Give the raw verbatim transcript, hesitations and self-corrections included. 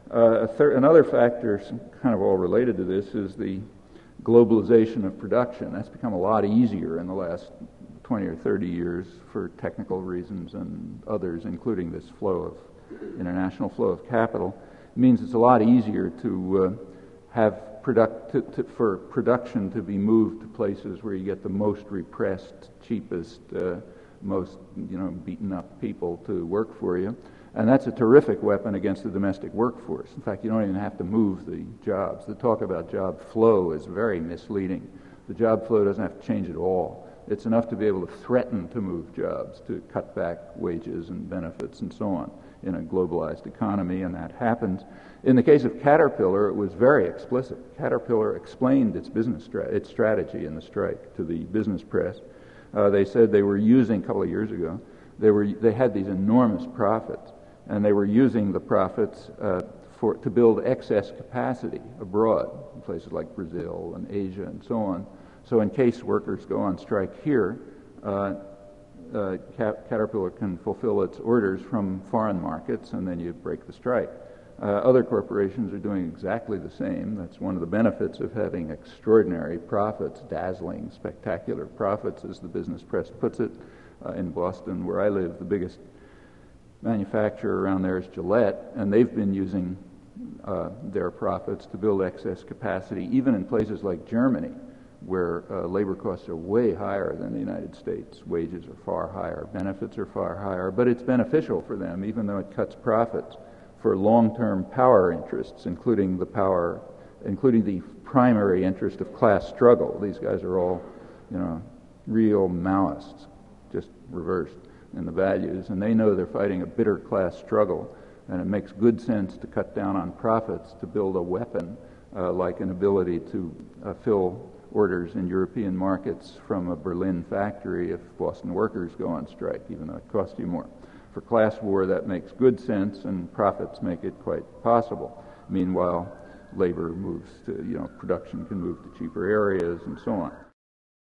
Uh, a thir- another factor, kind of all related to this, is the globalization of production. That's become a lot easier in the last twenty or thirty years for technical reasons and others, including this flow of international flow of capital. It means it's a lot easier to uh, have product to, to, for production to be moved to places where you get the most repressed, cheapest, uh, most you know beaten up people to work for you. And that's a terrific weapon against the domestic workforce. In fact, you don't even have to move the jobs. The talk about job flow is very misleading. The job flow doesn't have to change at all. It's enough to be able to threaten to move jobs, to cut back wages and benefits and so on in a globalized economy, and that happens. In the case of Caterpillar, it was very explicit. Caterpillar explained its business stra- its strategy in the strike to the business press. Uh, they said they were using, a couple of years ago, they were they had these enormous profits, and they were using the profits uh, for to build excess capacity abroad, in places like Brazil and Asia and so on. So in case workers go on strike here, uh, uh, Caterpillar can fulfill its orders from foreign markets, and then you break the strike. Uh, other corporations are doing exactly the same. That's one of the benefits of having extraordinary profits, dazzling, spectacular profits, as the business press puts it. Uh, in Boston, where I live, the biggest manufacturer around there is Gillette, and they've been using uh, their profits to build excess capacity, even in places like Germany, where uh, labor costs are way higher than the United States. Wages are far higher, benefits are far higher, but it's beneficial for them, even though it cuts profits, for long-term power interests, including the power, including the primary interest of class struggle. These guys are all, you know, real Maoists, just reversed in the values, and they know they're fighting a bitter class struggle, and it makes good sense to cut down on profits to build a weapon uh, like an ability to uh, fill orders in European markets from a Berlin factory if Boston workers go on strike, even though it costs you more. For class war, that makes good sense, and profits make it quite possible. Meanwhile, labor moves to, you know, production can move to cheaper areas and so on.